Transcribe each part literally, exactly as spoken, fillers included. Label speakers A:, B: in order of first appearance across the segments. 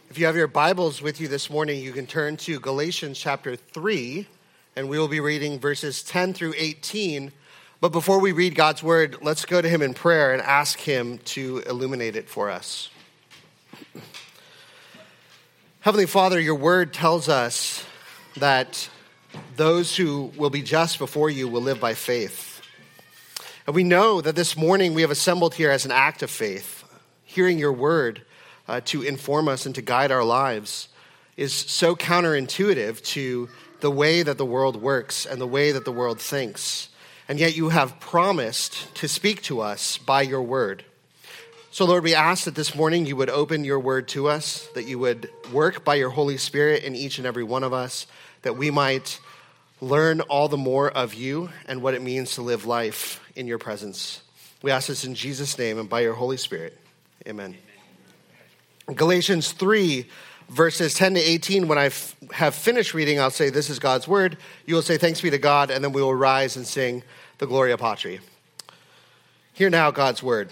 A: If you have your Bibles with you this morning, you can turn to Galatians chapter three, and we will be reading verses ten through eighteen. But before we read God's word, let's go to him in prayer and ask him to illuminate it for us. Heavenly Father, your word tells us that those who will be just before you will live by faith. And we know that this morning we have assembled here as an act of faith. Hearing your word uh, to inform us and to guide our lives is so counterintuitive to the way that the world works and the way that the world thinks. And yet you have promised to speak to us by your word. So Lord, we ask that this morning you would open your word to us, that you would work by your Holy Spirit in each and every one of us, that we might learn all the more of you and what it means to live life in your presence. We ask this in Jesus' name and by your Holy Spirit. Amen. Galatians three, verses ten to eighteen, when I f- have finished reading, I'll say, this is God's word. You will say, thanks be to God, and then we will rise and sing the Gloria Patri. Hear now God's word.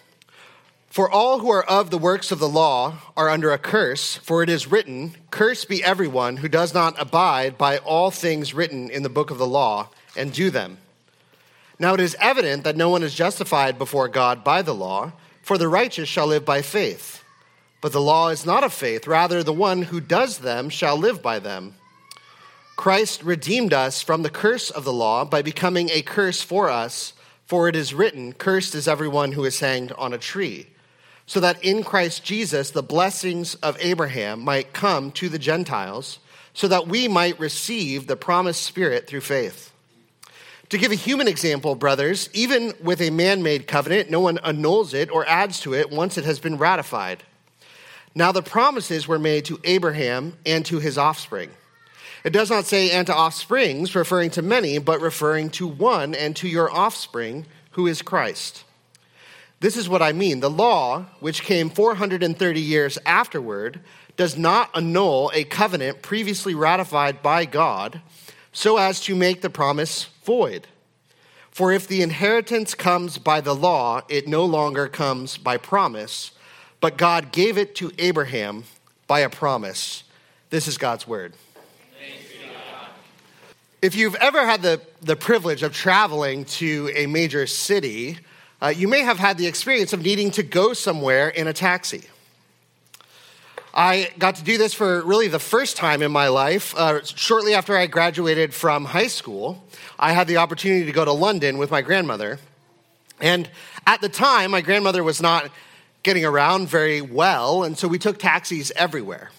A: For all who are of the works of the law are under a curse, for it is written, cursed be everyone who does not abide by all things written in the book of the law and do them. Now it is evident that no one is justified before God by the law, for the righteous shall live by faith. But the law is not of faith, rather the one who does them shall live by them. Christ redeemed us from the curse of the law by becoming a curse for us, for it is written, cursed is everyone who is hanged on a tree, so that in Christ Jesus the blessings of Abraham might come to the Gentiles, so that we might receive the promised Spirit through faith. To give a human example, brothers, even with a man-made covenant, no one annuls it or adds to it once it has been ratified. Now the promises were made to Abraham and to his offspring. It does not say and to offsprings, referring to many, but referring to one, and to your offspring, who is Christ. This is what I mean. The law, which came four hundred thirty years afterward, does not annul a covenant previously ratified by God, so as to make the promise void. For if the inheritance comes by the law, it no longer comes by promise, but God gave it to Abraham by a promise. This is God's word. If you've ever had the, the privilege of traveling to a major city, uh, you may have had the experience of needing to go somewhere in a taxi. I got to do this for really the first time in my life. Uh, shortly after I graduated from high school, I had the opportunity to go to London with my grandmother. And at the time, my grandmother was not getting around very well, and so we took taxis everywhere.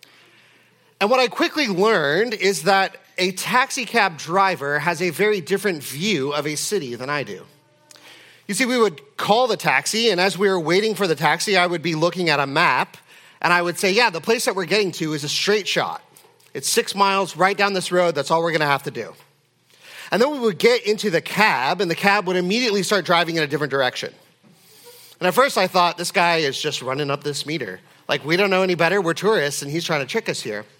A: And what I quickly learned is that a taxi cab driver has a very different view of a city than I do. You see, we would call the taxi, and as we were waiting for the taxi, I would be looking at a map, and I would say, yeah, the place that we're getting to is a straight shot. It's six miles right down this road. That's all we're going to have to do. And then we would get into the cab, and the cab would immediately start driving in a different direction. And at first I thought, this guy is just running up this meter. Like, we don't know any better. We're tourists, and he's trying to trick us here.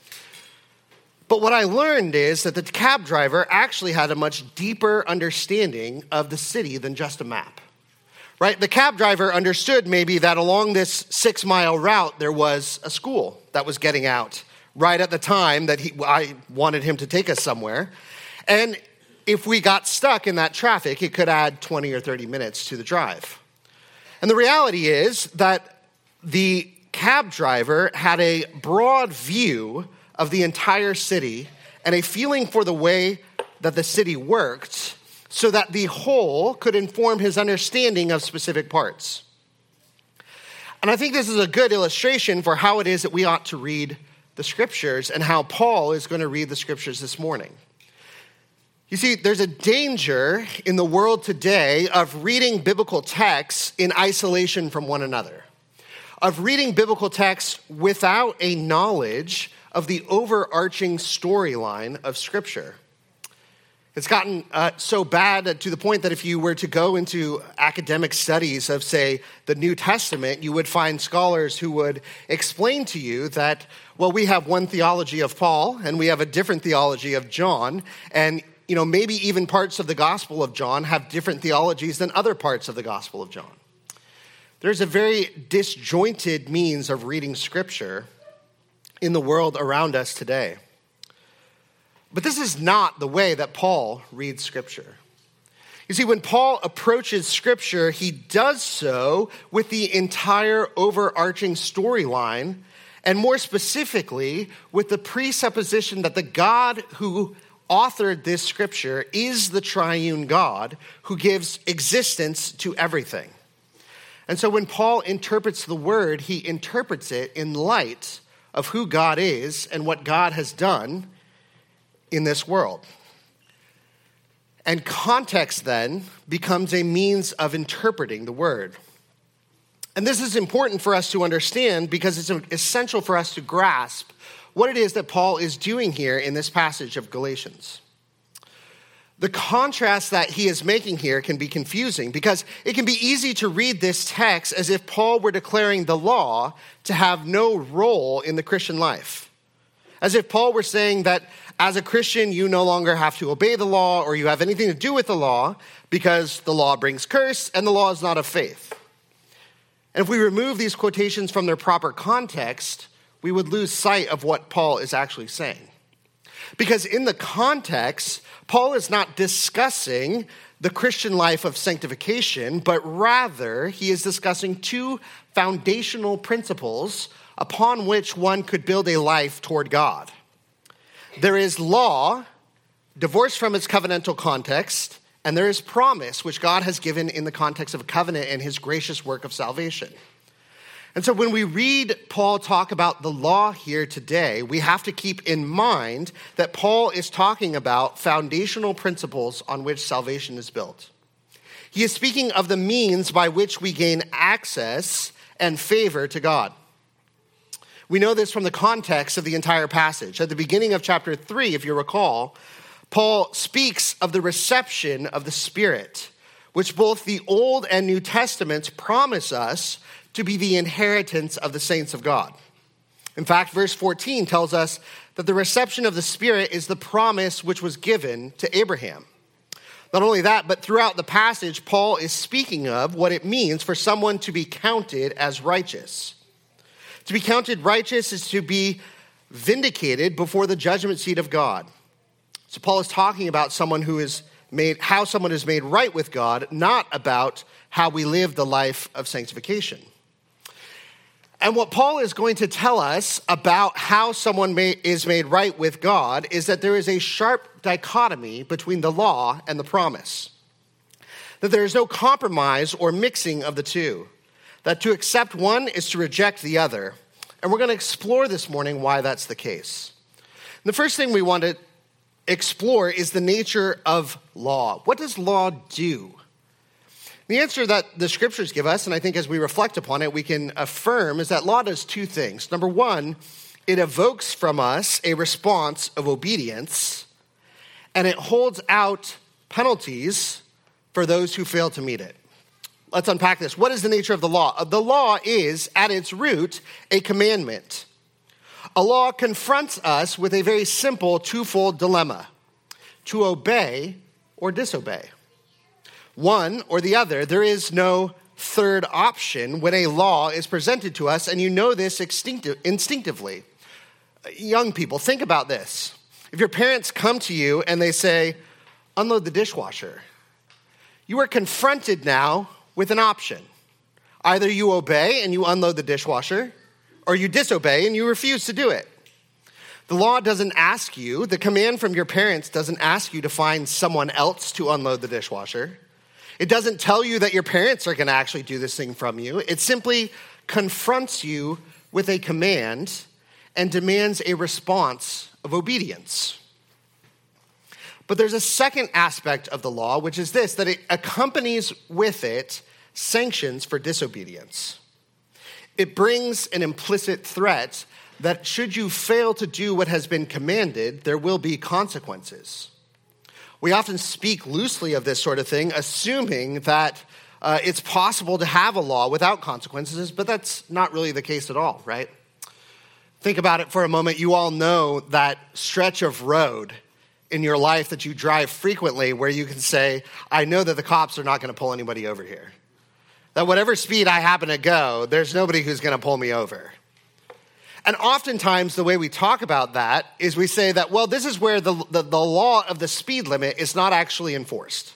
A: But what I learned is that the cab driver actually had a much deeper understanding of the city than just a map, right? The cab driver understood maybe that along this six-mile route, there was a school that was getting out right at the time that he, I wanted him to take us somewhere. And if we got stuck in that traffic, it could add twenty or thirty minutes to the drive. And the reality is that the cab driver had a broad view of the entire city and a feeling for the way that the city worked so that the whole could inform his understanding of specific parts. And I think this is a good illustration for how it is that we ought to read the scriptures and how Paul is going to read the scriptures this morning. You see, there's a danger in the world today of reading biblical texts in isolation from one another, of reading biblical texts without a knowledge of the overarching storyline of Scripture. It's gotten uh, so bad to the point that if you were to go into academic studies of, say, the New Testament, you would find scholars who would explain to you that, well, we have one theology of Paul and we have a different theology of John, and you know, maybe even parts of the Gospel of John have different theologies than other parts of the Gospel of John. There's a very disjointed means of reading Scripture in the world around us today. But this is not the way that Paul reads Scripture. You see, when Paul approaches Scripture, he does so with the entire overarching storyline, and more specifically, with the presupposition that the God who authored this Scripture is the triune God who gives existence to everything. And so when Paul interprets the word, he interprets it in light of who God is and what God has done in this world. And context then becomes a means of interpreting the word. And this is important for us to understand because it's essential for us to grasp what it is that Paul is doing here in this passage of Galatians. The contrast that he is making here can be confusing because it can be easy to read this text as if Paul were declaring the law to have no role in the Christian life. As if Paul were saying that as a Christian, you no longer have to obey the law or you have anything to do with the law because the law brings curse and the law is not of faith. And if we remove these quotations from their proper context, we would lose sight of what Paul is actually saying. Because in the context, Paul is not discussing the Christian life of sanctification, but rather he is discussing two foundational principles upon which one could build a life toward God. There is law, divorced from its covenantal context, and there is promise, which God has given in the context of a covenant and his gracious work of salvation. And so when we read Paul talk about the law here today, we have to keep in mind that Paul is talking about foundational principles on which salvation is built. He is speaking of the means by which we gain access and favor to God. We know this from the context of the entire passage. At the beginning of chapter three, if you recall, Paul speaks of the reception of the Spirit, which both the Old and New Testaments promise us to be the inheritance of the saints of God. In fact, verse fourteen tells us that the reception of the Spirit is the promise which was given to Abraham. Not only that, but throughout the passage, Paul is speaking of what it means for someone to be counted as righteous. To be counted righteous is to be vindicated before the judgment seat of God. So Paul is talking about someone who is made, how someone is made right with God, not about how we live the life of sanctification. And what Paul is going to tell us about how someone may, is made right with God is that there is a sharp dichotomy between the law and the promise. That there is no compromise or mixing of the two. That to accept one is to reject the other. And we're going to explore this morning why that's the case. And the first thing we want to explore is the nature of law. What does law do? The answer that the scriptures give us, and I think as we reflect upon it, we can affirm, is that law does two things. Number one, it evokes from us a response of obedience, and it holds out penalties for those who fail to meet it. Let's unpack this. What is the nature of the law? The law is, at its root, a commandment. A law confronts us with a very simple twofold dilemma: to obey or disobey. One or the other. There is no third option when a law is presented to us, and you know this instinctive, instinctively. Young people, think about this. If your parents come to you and they say, unload the dishwasher, you are confronted now with an option. Either you obey and you unload the dishwasher, or you disobey and you refuse to do it. The law doesn't ask you, the command from your parents doesn't ask you to find someone else to unload the dishwasher. It doesn't tell you that your parents are going to actually do this thing from you. It simply confronts you with a command and demands a response of obedience. But there's a second aspect of the law, which is this, that it accompanies with it sanctions for disobedience. It brings an implicit threat that should you fail to do what has been commanded, there will be consequences. We often speak loosely of this sort of thing, assuming that uh, it's possible to have a law without consequences, but that's not really the case at all, right? Think about it for a moment. You all know that stretch of road in your life that you drive frequently where you can say, I know that the cops are not going to pull anybody over here. That whatever speed I happen to go, there's nobody who's going to pull me over. And oftentimes the way we talk about that is we say that, well, this is where the, the, the law of the speed limit is not actually enforced.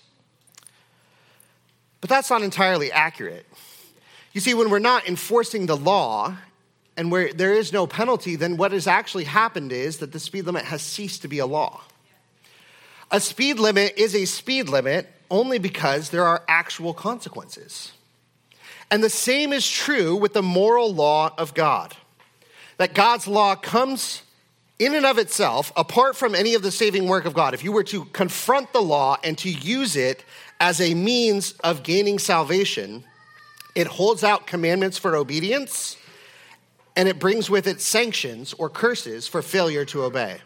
A: But that's not entirely accurate. You see, when we're not enforcing the law and where there is no penalty, then what has actually happened is that the speed limit has ceased to be a law. A speed limit is a speed limit only because there are actual consequences. And the same is true with the moral law of God. That God's law comes in and of itself, apart from any of the saving work of God. If you were to confront the law and to use it as a means of gaining salvation, it holds out commandments for obedience, and it brings with it sanctions or curses for failure to obey.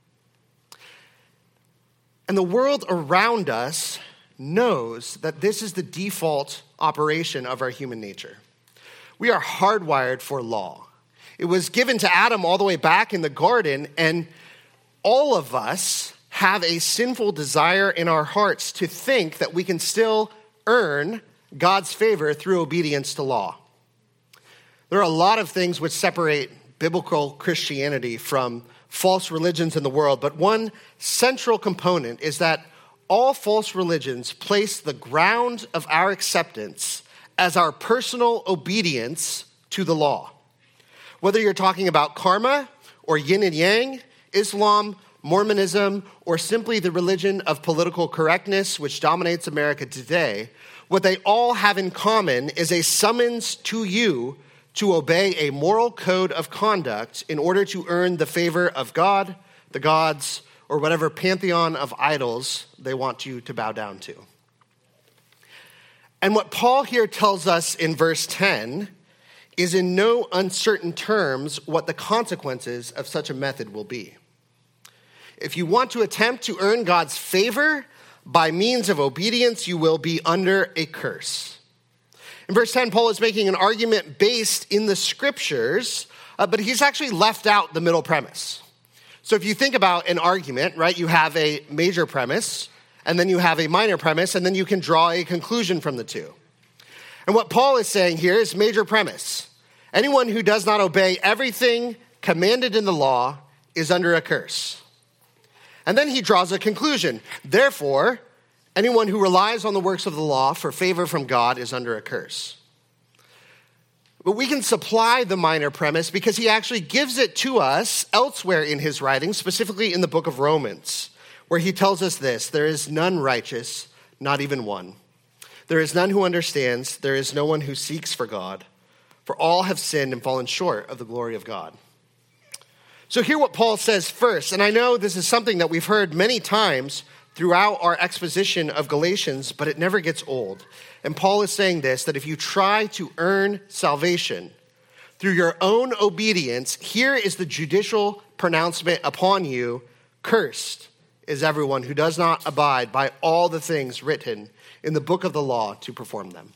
A: And the world around us knows that this is the default operation of our human nature. We are hardwired for law. It was given to Adam all the way back in the garden, and all of us have a sinful desire in our hearts to think that we can still earn God's favor through obedience to law. There are a lot of things which separate biblical Christianity from false religions in the world, but one central component is that all false religions place the ground of our acceptance as our personal obedience to the law. Whether you're talking about karma or yin and yang, Islam, Mormonism, or simply the religion of political correctness which dominates America today, what they all have in common is a summons to you to obey a moral code of conduct in order to earn the favor of God, the gods, or whatever pantheon of idols they want you to bow down to. And what Paul here tells us in verse ten is in no uncertain terms what the consequences of such a method will be. If you want to attempt to earn God's favor by means of obedience, you will be under a curse. In verse ten, Paul is making an argument based in the scriptures, uh, but he's actually left out the middle premise. So if you think about an argument, right, you have a major premise, and then you have a minor premise, and then you can draw a conclusion from the two. And what Paul is saying here is major premise. Anyone who does not obey everything commanded in the law is under a curse. And then he draws a conclusion. Therefore, anyone who relies on the works of the law for favor from God is under a curse. But we can supply the minor premise because he actually gives it to us elsewhere in his writings, specifically in the book of Romans, where he tells us this: there is none righteous, not even one. There is none who understands. There is no one who seeks for God. For all have sinned and fallen short of the glory of God. So hear what Paul says first. And I know this is something that we've heard many times throughout our exposition of Galatians, but it never gets old. And Paul is saying this, that if you try to earn salvation through your own obedience, here is the judicial pronouncement upon you: cursed is everyone who does not abide by all the things written in the book of the law to perform them.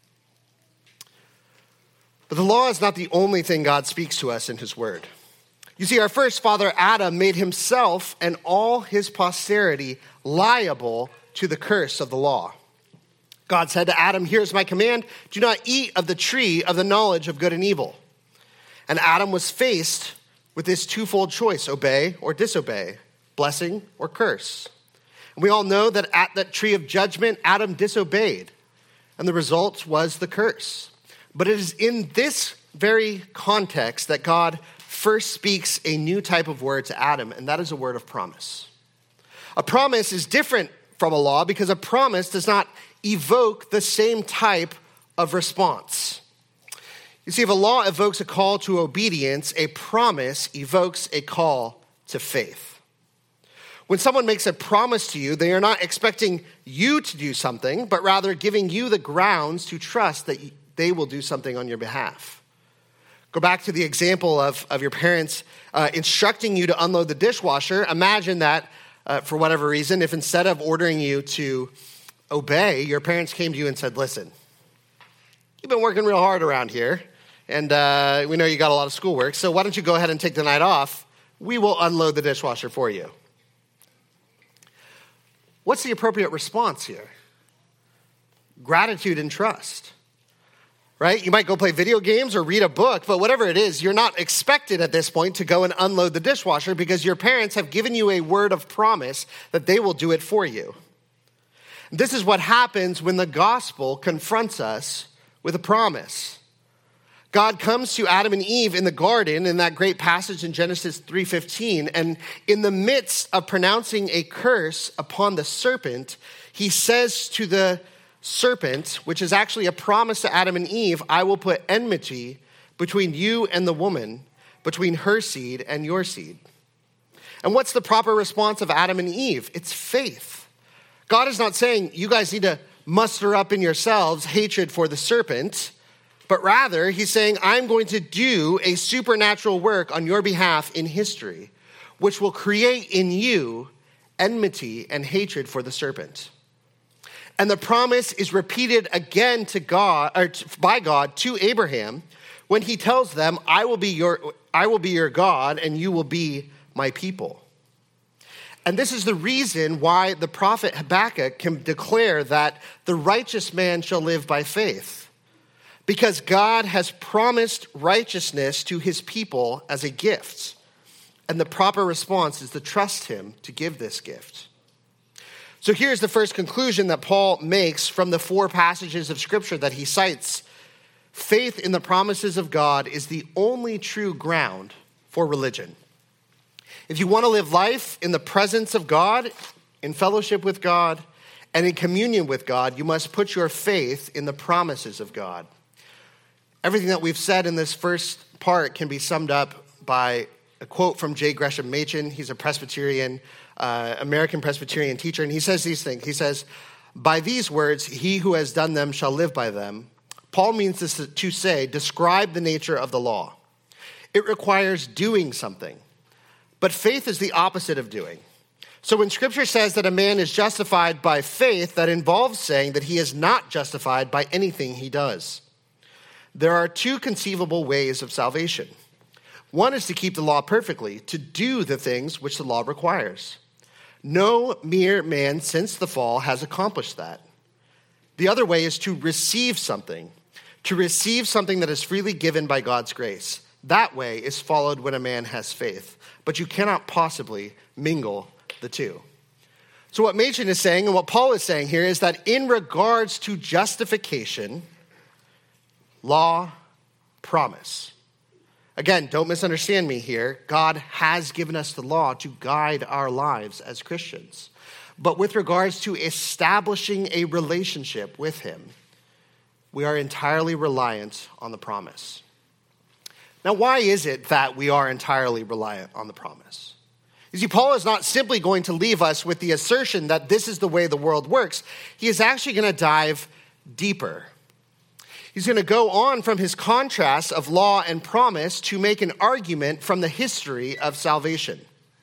A: But the law is not the only thing God speaks to us in his word. You see, our first father, Adam, made himself and all his posterity liable to the curse of the law. God said to Adam, "Here's my command, do not eat of the tree of the knowledge of good and evil." And Adam was faced with this twofold choice: obey or disobey, blessing or curse. And we all know that at that tree of judgment, Adam disobeyed, and the result was the curse. But it is in this very context that God first speaks a new type of word to Adam, and that is a word of promise. A promise is different from a law because a promise does not evoke the same type of response. You see, if a law evokes a call to obedience, a promise evokes a call to faith. When someone makes a promise to you, they are not expecting you to do something, but rather giving you the grounds to trust that they will do something on your behalf. Go back to the example of, of your parents uh, instructing you to unload the dishwasher. Imagine that uh, for whatever reason, if instead of ordering you to obey, your parents came to you and said, "Listen, you've been working real hard around here, and uh, we know you got a lot of schoolwork, so why don't you go ahead and take the night off? We will unload the dishwasher for you." What's the appropriate response here? Gratitude and trust. right? You might go play video games or read a book, but whatever it is, you're not expected at this point to go and unload the dishwasher because your parents have given you a word of promise that they will do it for you. This is what happens when the gospel confronts us with a promise. God comes to Adam and Eve in the garden in that great passage in Genesis three fifteen, and in the midst of pronouncing a curse upon the serpent, he says to the serpent, which is actually a promise to Adam and Eve, I will put enmity between you and the woman, between her seed and your seed. And what's the proper response of Adam and Eve? It's faith. God is not saying you guys need to muster up in yourselves hatred for the serpent, but rather he's saying, I'm going to do a supernatural work on your behalf in history, which will create in you enmity and hatred for the serpent. And the promise is repeated again to God, or to, by God to Abraham when he tells them, I will be your, I will be your God and you will be my people. And this is the reason why the prophet Habakkuk can declare that the righteous man shall live by faith. Because God has promised righteousness to his people as a gift. And the proper response is to trust him to give this gift. So here's the first conclusion that Paul makes from the four passages of scripture that he cites. Faith in the promises of God is the only true ground for religion. If you want to live life in the presence of God, in fellowship with God, and in communion with God, you must put your faith in the promises of God. Everything that we've said in this first part can be summed up by a quote from J. Gresham Machen. He's a Presbyterian, uh, American Presbyterian teacher, and he says these things. He says, by these words, he who has done them shall live by them. Paul means this to say, describe the nature of the law. It requires doing something. But faith is the opposite of doing. So when scripture says that a man is justified by faith, that involves saying that he is not justified by anything he does. There are two conceivable ways of salvation. One is to keep the law perfectly, to do the things which the law requires. No mere man since the fall has accomplished that. The other way is to receive something, to receive something that is freely given by God's grace. That way is followed when a man has faith. But you cannot possibly mingle the two. So what Machen is saying and what Paul is saying here is that in regards to justification, law, promise. Again, don't misunderstand me here. God has given us the law to guide our lives as Christians. But with regards to establishing a relationship with him, we are entirely reliant on the promise. Now, why is it that we are entirely reliant on the promise? You see, Paul is not simply going to leave us with the assertion that this is the way the world works. He is actually going to dive deeper. He's going to go on from his contrast of law and promise to make an argument from the history of salvation.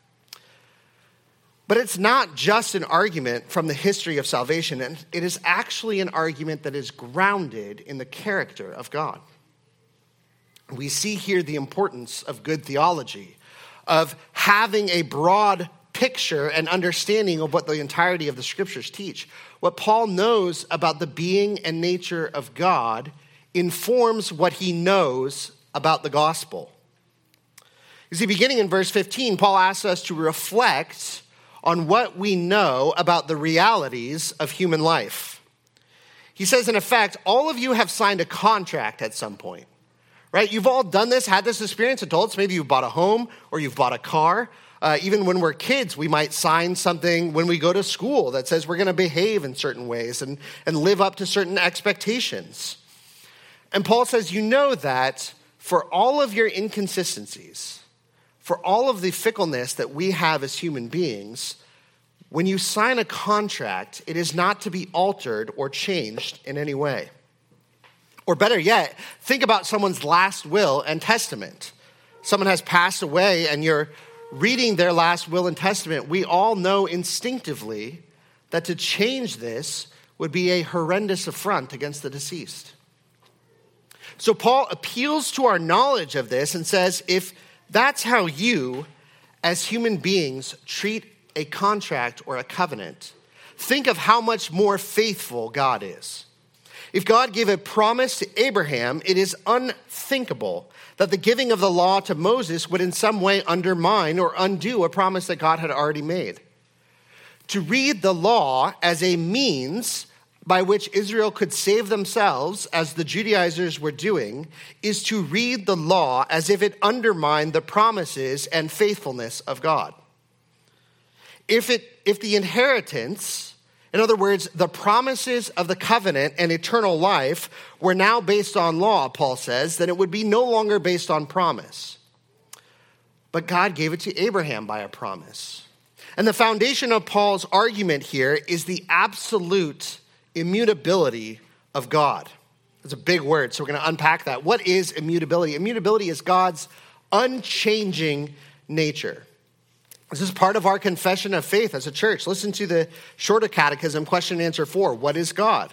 A: But it's not just an argument from the history of salvation. It is actually an argument that is grounded in the character of God. We see here the importance of good theology, of having a broad picture and understanding of what the entirety of the scriptures teach. What Paul knows about the being and nature of God informs what he knows about the gospel. You see, beginning in verse fifteen, Paul asks us to reflect on what we know about the realities of human life. He says, in effect, all of you have signed a contract at some point. Right? You've all done this, had this experience, adults. Maybe you've bought a home or you've bought a car. Uh, even when we're kids, we might sign something when we go to school that says we're going to behave in certain ways and, and live up to certain expectations. And Paul says, you know that for all of your inconsistencies, for all of the fickleness that we have as human beings, when you sign a contract, it is not to be altered or changed in any way. Or better yet, think about someone's last will and testament. Someone has passed away and you're reading their last will and testament. We all know instinctively that to change this would be a horrendous affront against the deceased. So Paul appeals to our knowledge of this and says, if that's how you, as human beings, treat a contract or a covenant, think of how much more faithful God is. If God gave a promise to Abraham, it is unthinkable that the giving of the law to Moses would in some way undermine or undo a promise that God had already made. To read the law as a means by which Israel could save themselves, as the Judaizers were doing, is to read the law as if it undermined the promises and faithfulness of God. If it, if the inheritance, in other words, the promises of the covenant and eternal life were now based on law, Paul says, then it would be no longer based on promise. But God gave it to Abraham by a promise. And the foundation of Paul's argument here is the absolute immutability of God. It's a big word, so we're going to unpack that. What is immutability? Immutability is God's unchanging nature. This is part of our confession of faith as a church. Listen to the Shorter Catechism, question and answer four. What is God?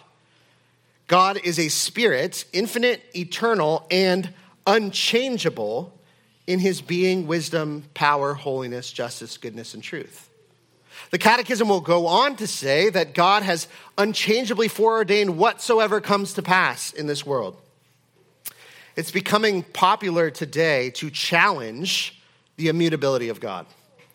A: God is a spirit, infinite, eternal, and unchangeable in his being, wisdom, power, holiness, justice, goodness, and truth. The Catechism will go on to say that God has unchangeably foreordained whatsoever comes to pass in this world. It's becoming popular today to challenge the immutability of God.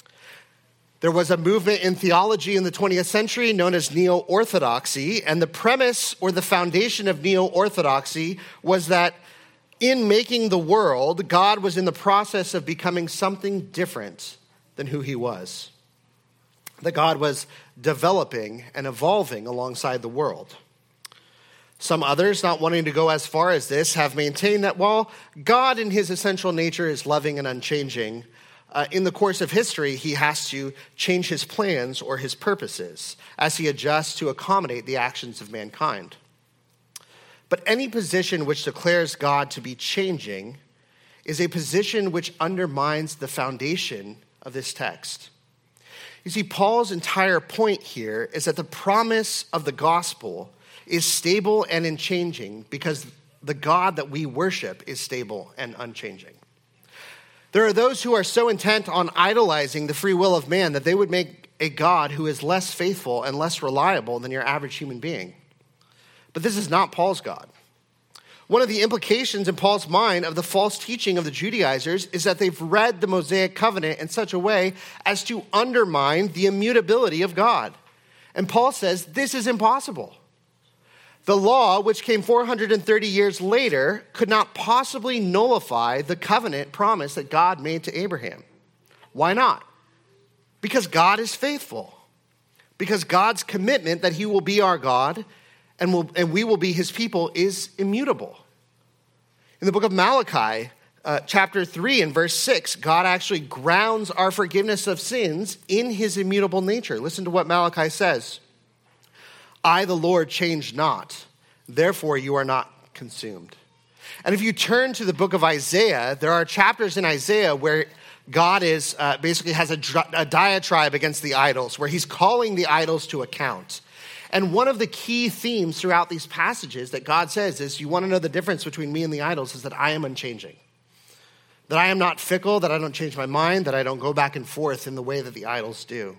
A: There was a movement in theology in the twentieth century known as neo-orthodoxy, and the premise or the foundation of neo-orthodoxy was that in making the world, God was in the process of becoming something different than who he was. That God was developing and evolving alongside the world. Some others, not wanting to go as far as this, have maintained that while God in his essential nature is loving and unchanging, uh, in the course of history, he has to change his plans or his purposes as he adjusts to accommodate the actions of mankind. But any position which declares God to be changing is a position which undermines the foundation of this text. You see, Paul's entire point here is that the promise of the gospel is stable and unchanging because the God that we worship is stable and unchanging. There are those who are so intent on idolizing the free will of man that they would make a God who is less faithful and less reliable than your average human being. But this is not Paul's God. One of the implications in Paul's mind of the false teaching of the Judaizers is that they've read the Mosaic covenant in such a way as to undermine the immutability of God. And Paul says this is impossible. The law, which came four hundred thirty years later, could not possibly nullify the covenant promise that God made to Abraham. Why not? Because God is faithful. Because God's commitment that he will be our God and, will, and we will be his people is immutable. In the book of Malachi, uh, chapter three and verse six, God actually grounds our forgiveness of sins in his immutable nature. Listen to what Malachi says. I, the Lord, change not. Therefore, you are not consumed. And if you turn to the book of Isaiah, there are chapters in Isaiah where God is uh, basically has a, a diatribe against the idols, where he's calling the idols to account. And one of the key themes throughout these passages that God says is, you want to know the difference between me and the idols is that I am unchanging. That I am not fickle, that I don't change my mind, that I don't go back and forth in the way that the idols do.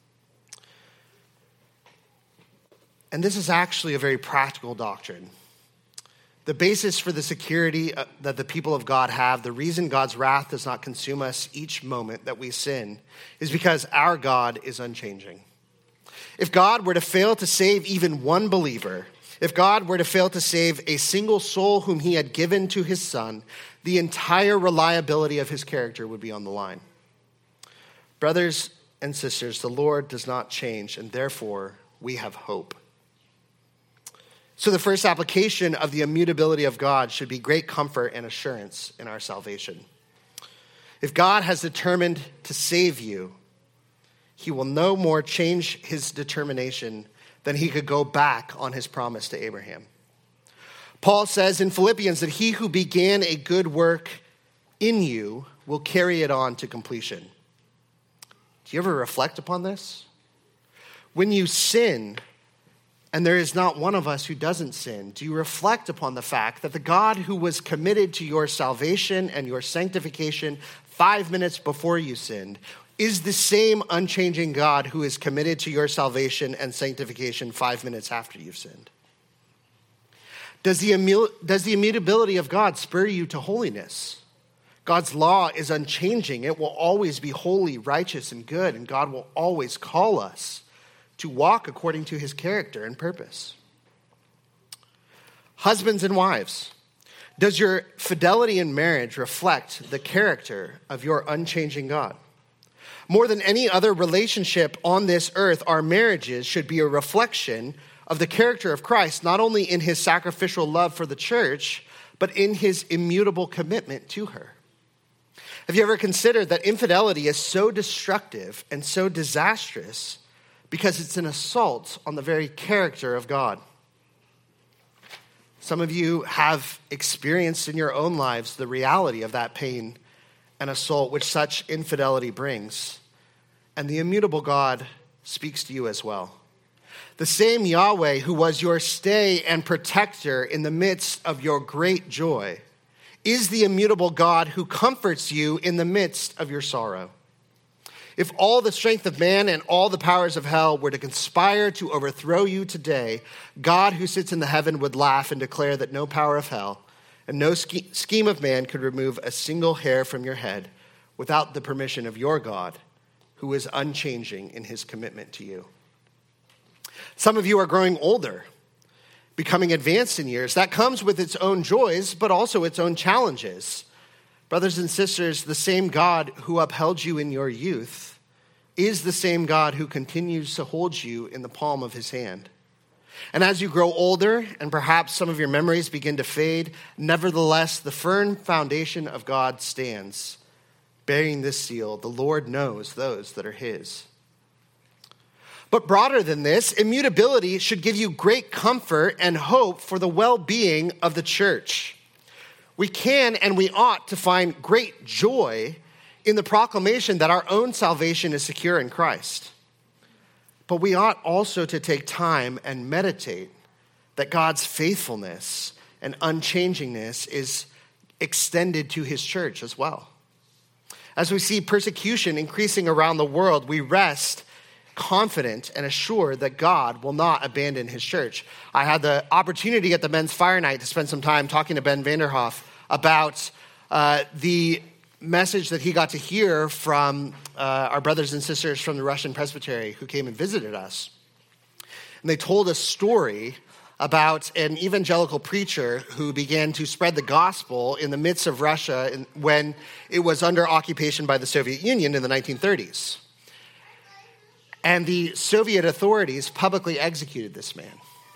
A: And this is actually a very practical doctrine. The basis for the security that the people of God have, the reason God's wrath does not consume us each moment that we sin, is because our God is unchanging. If God were to fail to save even one believer, if God were to fail to save a single soul whom he had given to his son, the entire reliability of his character would be on the line. Brothers and sisters, the Lord does not change, and therefore we have hope. So the first application of the immutability of God should be great comfort and assurance in our salvation. If God has determined to save you, he will no more change his determination than he could go back on his promise to Abraham. Paul says in Philippians that he who began a good work in you will carry it on to completion. Do you ever reflect upon this? When you sin, and there is not one of us who doesn't sin, do you reflect upon the fact that the God who was committed to your salvation and your sanctification five minutes before you sinned is the same unchanging God who is committed to your salvation and sanctification five minutes after you've sinned? Does the, immu- does the immutability of God spur you to holiness? God's law is unchanging. It will always be holy, righteous, and good, and God will always call us to walk according to his character and purpose. Husbands and wives, does your fidelity in marriage reflect the character of your unchanging God? More than any other relationship on this earth, our marriages should be a reflection of the character of Christ, not only in his sacrificial love for the church, but in his immutable commitment to her. Have you ever considered that infidelity is so destructive and so disastrous because it's an assault on the very character of God? Some of you have experienced in your own lives the reality of that pain and assault which such infidelity brings. And the immutable God speaks to you as well. The same Yahweh who was your stay and protector in the midst of your great joy is the immutable God who comforts you in the midst of your sorrow. If all the strength of man and all the powers of hell were to conspire to overthrow you today, God who sits in the heaven would laugh and declare that no power of hell and no scheme of man could remove a single hair from your head without the permission of your God, who is unchanging in his commitment to you. Some of you are growing older, becoming advanced in years. That comes with its own joys, but also its own challenges. Brothers and sisters, the same God who upheld you in your youth is the same God who continues to hold you in the palm of his hand. And as you grow older, and perhaps some of your memories begin to fade, nevertheless, the firm foundation of God stands, bearing this seal: the Lord knows those that are his. But broader than this, immutability should give you great comfort and hope for the well-being of the church. We can and we ought to find great joy in the proclamation that our own salvation is secure in Christ. But we ought also to take time and meditate that God's faithfulness and unchangingness is extended to his church as well. As we see persecution increasing around the world, we rest confident and assured that God will not abandon his church. I had the opportunity at the Men's Fire Night to spend some time talking to Ben Vanderhoff about uh, the message that he got to hear from uh, our brothers and sisters from the Russian Presbytery who came and visited us. And they told a story about an evangelical preacher who began to spread the gospel in the midst of Russia in, when it was under occupation by the Soviet Union in the nineteen thirties. And the Soviet authorities publicly executed this man.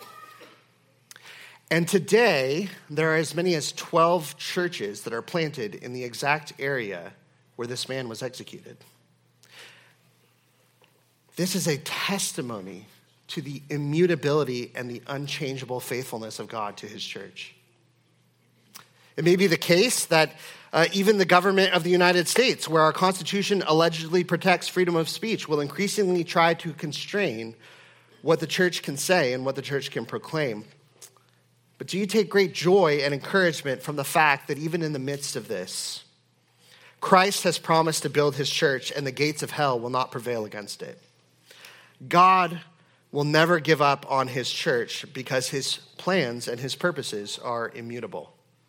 A: And today, there are as many as twelve churches that are planted in the exact area where this man was executed. This is a testimony to the immutability and the unchangeable faithfulness of God to his church. It may be the case that uh, even the government of the United States, where our Constitution allegedly protects freedom of speech, will increasingly try to constrain what the church can say and what the church can proclaim. But do you take great joy and encouragement from the fact that even in the midst of this, Christ has promised to build his church and the gates of hell will not prevail against it? God will never give up on his church because his plans and his purposes are immutable.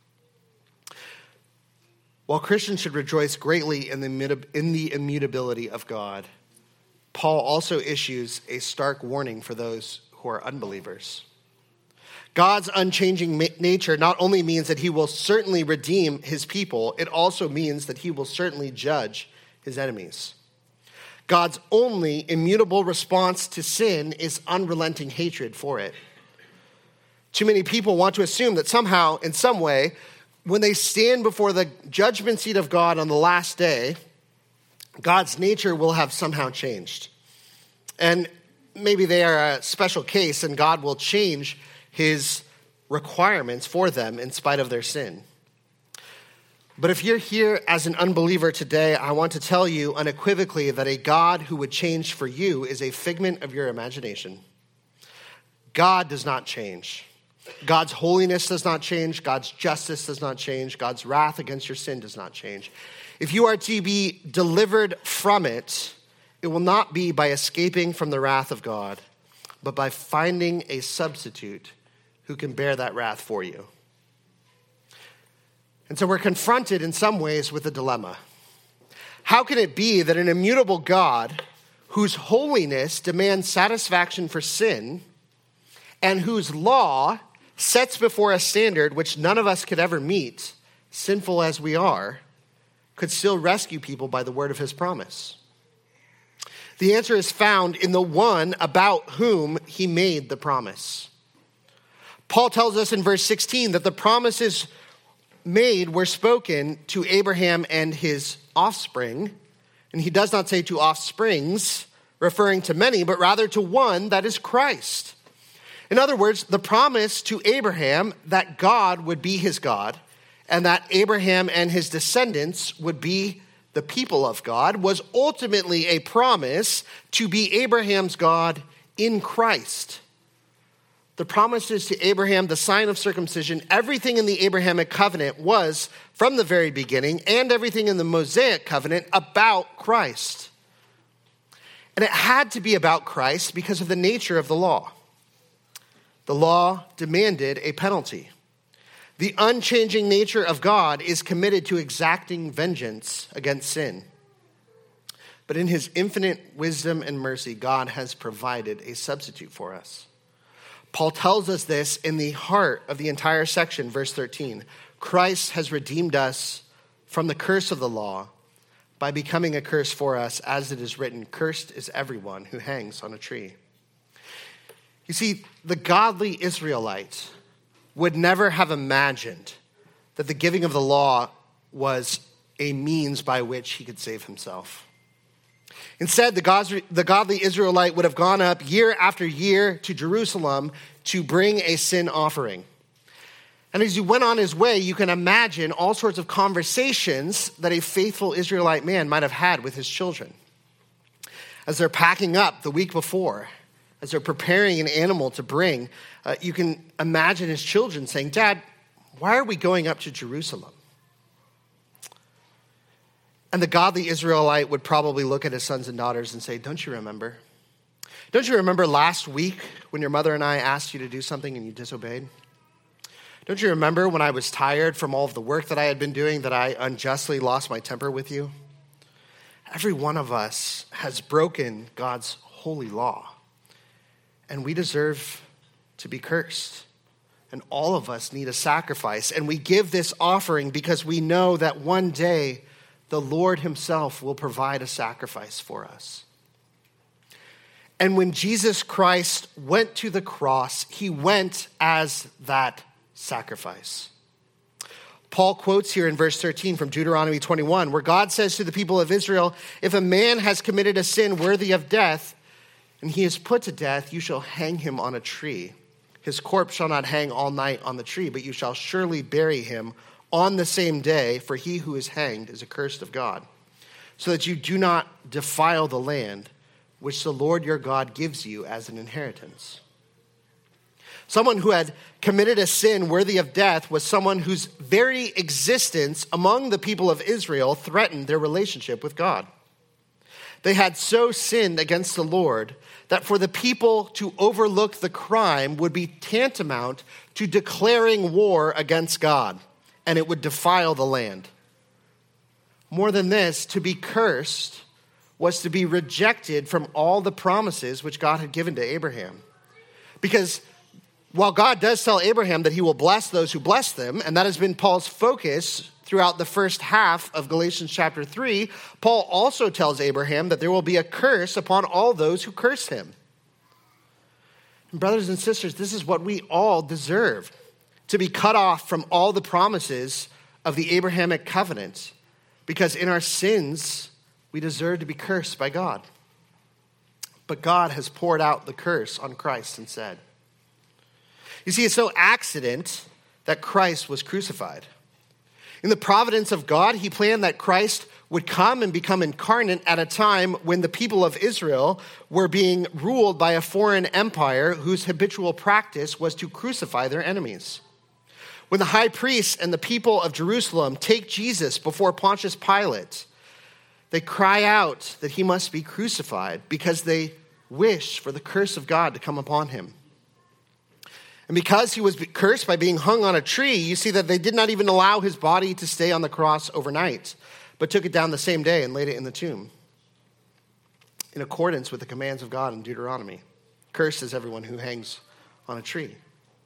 A: While Christians should rejoice greatly in the, in the immutability of God, Paul also issues a stark warning for those who are unbelievers. God's unchanging nature not only means that he will certainly redeem his people, it also means that he will certainly judge his enemies. God's only immutable response to sin is unrelenting hatred for it. Too many people want to assume that somehow, in some way, when they stand before the judgment seat of God on the last day, God's nature will have somehow changed. And maybe they are a special case and God will change his requirements for them in spite of their sin. But if you're here as an unbeliever today, I want to tell you unequivocally that a God who would change for you is a figment of your imagination. God does not change. God's holiness does not change. God's justice does not change. God's wrath against your sin does not change. If you are to be delivered from it, it will not be by escaping from the wrath of God, but by finding a substitute who can bear that wrath for you. And so we're confronted in some ways with a dilemma. How can it be that an immutable God whose holiness demands satisfaction for sin and whose law sets before a standard which none of us could ever meet, sinful as we are, could still rescue people by the word of his promise? The answer is found in the one about whom he made the promise. Paul tells us in verse sixteen that the promises made were spoken to Abraham and his offspring. And he does not say to offsprings, referring to many, but rather to one, that is Christ. In other words, the promise to Abraham that God would be his God and that Abraham and his descendants would be the people of God was ultimately a promise to be Abraham's God in Christ. The promises to Abraham, the sign of circumcision, everything in the Abrahamic covenant was, from the very beginning, and everything in the Mosaic covenant, about Christ. And it had to be about Christ because of the nature of the law. The law demanded a penalty. The unchanging nature of God is committed to exacting vengeance against sin. But in his infinite wisdom and mercy, God has provided a substitute for us. Paul tells us this in the heart of the entire section, verse thirteen. Christ has redeemed us from the curse of the law by becoming a curse for us, as it is written, cursed is everyone who hangs on a tree. You see, the godly Israelite would never have imagined that the giving of the law was a means by which he could save himself. Instead, the godly Israelite would have gone up year after year to Jerusalem to bring a sin offering. And as he went on his way, you can imagine all sorts of conversations that a faithful Israelite man might have had with his children. As they're packing up the week before, as they're preparing an animal to bring, uh, you can imagine his children saying, "Dad, why are we going up to Jerusalem?" And the godly Israelite would probably look at his sons and daughters and say, "Don't you remember? Don't you remember last week when your mother and I asked you to do something and you disobeyed? Don't you remember when I was tired from all of the work that I had been doing that I unjustly lost my temper with you?" Every one of us has broken God's holy law, and we deserve to be cursed. And all of us need a sacrifice. And we give this offering because we know that one day the Lord himself will provide a sacrifice for us. And when Jesus Christ went to the cross, he went as that sacrifice. Paul quotes here in verse thirteen from Deuteronomy twenty-one, where God says to the people of Israel, "If a man has committed a sin worthy of death, and he is put to death, you shall hang him on a tree. His corpse shall not hang all night on the tree, but you shall surely bury him on the same day, for he who is hanged is accursed of God, so that you do not defile the land which the Lord your God gives you as an inheritance." Someone who had committed a sin worthy of death was someone whose very existence among the people of Israel threatened their relationship with God. They had so sinned against the Lord that for the people to overlook the crime would be tantamount to declaring war against God, and it would defile the land. More than this, to be cursed was to be rejected from all the promises which God had given to Abraham. Because while God does tell Abraham that he will bless those who bless them, and that has been Paul's focus throughout the first half of Galatians chapter three, Paul also tells Abraham that there will be a curse upon all those who curse him. And brothers and sisters, this is what we all deserve, to be cut off from all the promises of the Abrahamic covenant, because in our sins, we deserve to be cursed by God. But God has poured out the curse on Christ instead. You see, it's no accident that Christ was crucified. In the providence of God, he planned that Christ would come and become incarnate at a time when the people of Israel were being ruled by a foreign empire whose habitual practice was to crucify their enemies. When the high priests and the people of Jerusalem take Jesus before Pontius Pilate, they cry out that he must be crucified because they wish for the curse of God to come upon him. And because he was cursed by being hung on a tree, you see that they did not even allow his body to stay on the cross overnight, but took it down the same day and laid it in the tomb, in accordance with the commands of God in Deuteronomy. Cursed is everyone who hangs on a tree.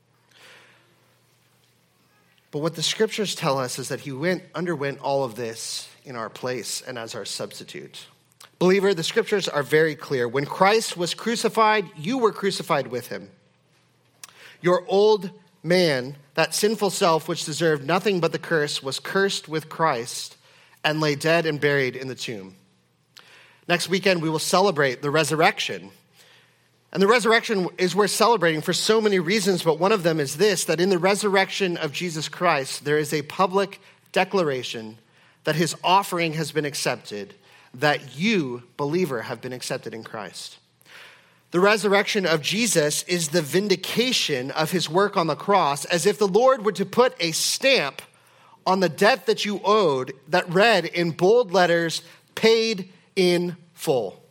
A: But what the scriptures tell us is that he went, underwent all of this in our place and as our substitute. Believer, the scriptures are very clear. When Christ was crucified, you were crucified with him. Your old man, that sinful self which deserved nothing but the curse, was cursed with Christ and lay dead and buried in the tomb. Next weekend, we will celebrate the resurrection. And the resurrection is worth celebrating for so many reasons, but one of them is this, that in the resurrection of Jesus Christ, there is a public declaration that his offering has been accepted, that you, believer, have been accepted in Christ. The resurrection of Jesus is the vindication of his work on the cross, as if the Lord were to put a stamp on the debt that you owed that read in bold letters, paid in full.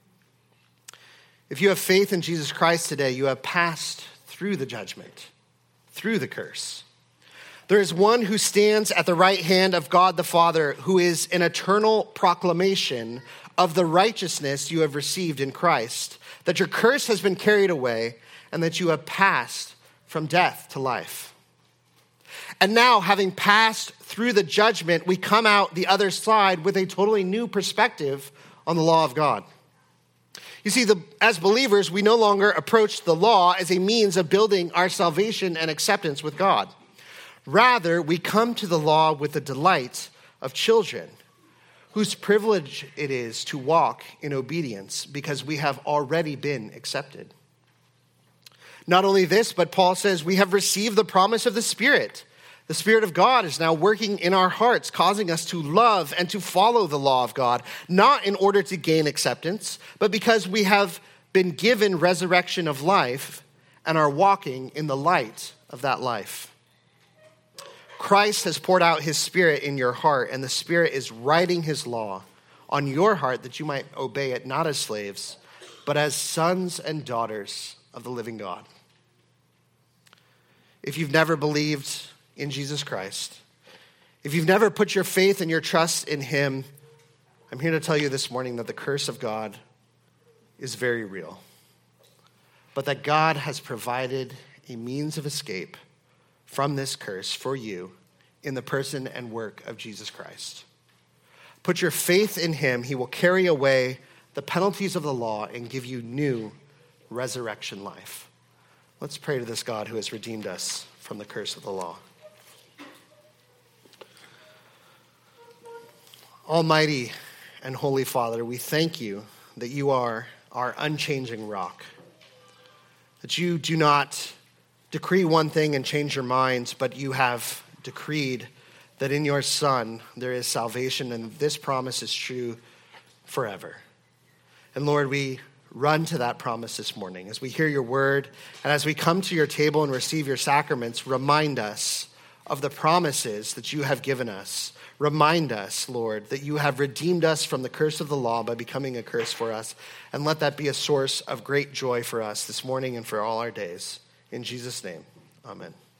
A: If you have faith in Jesus Christ today, you have passed through the judgment, through the curse. There is one who stands at the right hand of God the Father, who is an eternal proclamation of the righteousness you have received in Christ, that your curse has been carried away and that you have passed from death to life. And now, having passed through the judgment, we come out the other side with a totally new perspective on the law of God. You see, the, as believers, we no longer approach the law as a means of building our salvation and acceptance with God. Rather, we come to the law with the delight of children, whose privilege it is to walk in obedience because we have already been accepted. Not only this, but Paul says we have received the promise of the Spirit. The Spirit of God is now working in our hearts, causing us to love and to follow the law of God, not in order to gain acceptance, but because we have been given resurrection of life and are walking in the light of that life. Christ has poured out his Spirit in your heart, and the Spirit is writing his law on your heart that you might obey it not as slaves, but as sons and daughters of the living God. If you've never believed in Jesus Christ, if you've never put your faith and your trust in him, I'm here to tell you this morning that the curse of God is very real, but that God has provided a means of escape from this curse for you in the person and work of Jesus Christ. Put your faith in him. He will carry away the penalties of the law and give you new resurrection life. Let's pray to this God who has redeemed us from the curse of the law. Almighty and Holy Father, we thank you that you are our unchanging rock, that you do not decree one thing and change your minds, but you have decreed that in your Son there is salvation, and this promise is true forever. And Lord, we run to that promise this morning as we hear your word, and as we come to your table and receive your sacraments, remind us of the promises that you have given us. Remind us, Lord, that you have redeemed us from the curse of the law by becoming a curse for us, and let that be a source of great joy for us this morning and for all our days. In Jesus' name, amen.